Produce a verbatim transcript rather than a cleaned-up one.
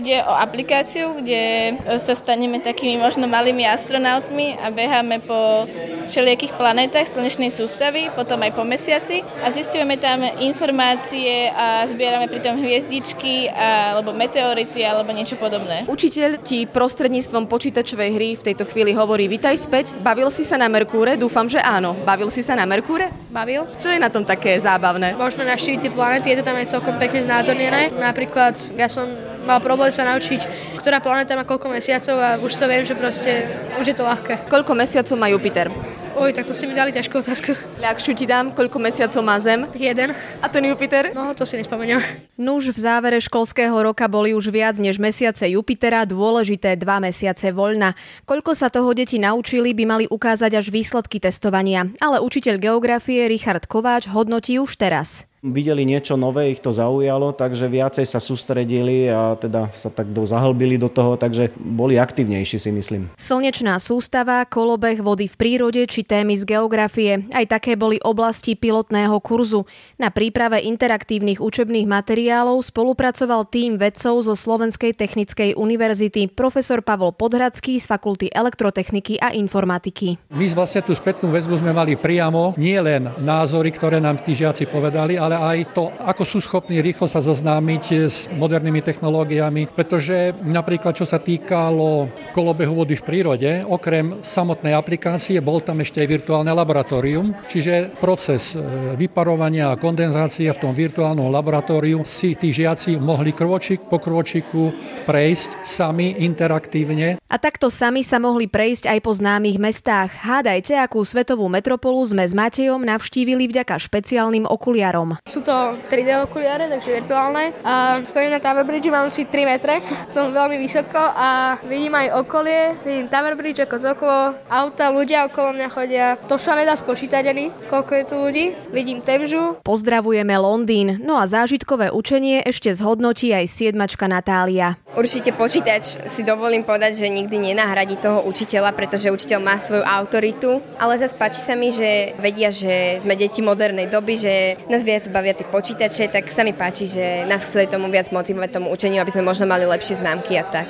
Ide o aplikáciu, kde sa staneme takými možno malými astronautmi a beháme po všelijakých planetách slnečnej sústavy, potom aj po mesiaci a zisťujeme tam informácie a zbierame pritom hviezdičky alebo meteority alebo niečo podobné. Učiteľ ti prostredníctvom počítačovej hry v tejto chvíli hovorí: Vitaj späť, bavil si sa na Merkúre? Dúfam, že áno. Bavil si sa na Merkúre? Bavil. Čo je na tom také zábavné? Môžeme navštíviť tie planety, je to tam aj celkom pekne znázornené. Napríklad ja som mal problém sa naučiť, ktorá planéta má koľko mesiacov a už to viem, že proste už je to ľahké. Koľko mesiacov má Jupiter? Oj, tak to si mi dali ťažkú otázku. Ľahšiu ti dám, koľko mesiacov má Zem? Jeden. A ten Jupiter? No, to si nespomeniem. Nuž, v závere školského roka boli už viac než mesiace Jupitera, dôležité dva mesiace voľna. Koľko sa toho deti naučili, by mali ukázať až výsledky testovania. Ale učiteľ geografie Richard Kováč hodnotí už teraz. Videli niečo nové, ich to zaujalo, takže viacej sa sústredili a teda sa tak zahlbili do toho, takže boli aktívnejší, si myslím. Slnečná sústava, kolobeh vody v prírode či témy z geografie. Aj také boli oblasti pilotného kurzu. Na príprave interaktívnych učebných materiálov spolupracoval tím vedcov zo Slovenskej technickej univerzity, profesor Pavol Podhradský z Fakulty elektrotechniky a informatiky. My vlastne tú spätnú väzbu sme mali priamo, nie len názory, ktoré nám tí žiaci povedali, ale aj to, ako sú schopní rýchlo sa zoznámiť s modernými technológiami, pretože napríklad čo sa týkalo kolobehu vody v prírode, okrem samotnej aplikácie bol tam ešte aj virtuálne laboratórium, čiže proces vyparovania a kondenzácie v tom virtuálnom laboratóriu si tí žiaci mohli krôčik po krôčiku prejsť sami interaktívne. A takto sami sa mohli prejsť aj po známych mestách. Hádajte, akú svetovú metropolu sme s Matejom navštívili vďaka špeciálnym okuliarom. Sú to tri dé okuliare, takže virtuálne. A stojím na Tower Bridge, mám si tri metre, som veľmi vysoko a vidím aj okolie, vidím Tower Bridge ako z okolo, auta, ľudia okolo mňa chodia. To sa nedá spočítať ani, koľko je tu ľudí. Vidím Temžu. Pozdravujeme Londýn, no a zážitkové učenie ešte zhodnotí aj siedmačka Natália. Určite počítač si dovolím povedať, že nikdy nenahradí toho učiteľa, pretože učiteľ má svoju autoritu, ale zase páči sa mi, že vedia, že sme deti modernej doby, že nás viac bavia tie počítače, tak sa mi páči, že nás chceli tomu viac motivovať tomu učeniu, aby sme možno mali lepšie známky a tak.